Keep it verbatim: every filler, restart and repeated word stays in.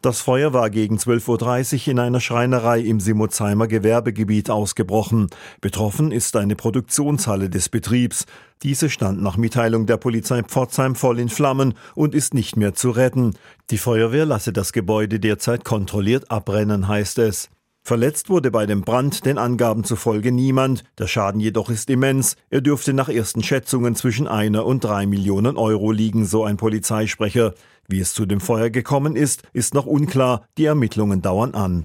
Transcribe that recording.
Das Feuer war gegen zwölf Uhr dreißig in einer Schreinerei im Simozheimer Gewerbegebiet ausgebrochen. Betroffen ist eine Produktionshalle des Betriebs. Diese stand nach Mitteilung der Polizei Pforzheim voll in Flammen und ist nicht mehr zu retten. Die Feuerwehr lasse das Gebäude derzeit kontrolliert abbrennen, heißt es. Verletzt wurde bei dem Brand den Angaben zufolge niemand. Der Schaden jedoch ist immens. Er dürfte nach ersten Schätzungen zwischen einer und drei Millionen Euro liegen, so ein Polizeisprecher. Wie es zu dem Feuer gekommen ist, ist noch unklar. Die Ermittlungen dauern an.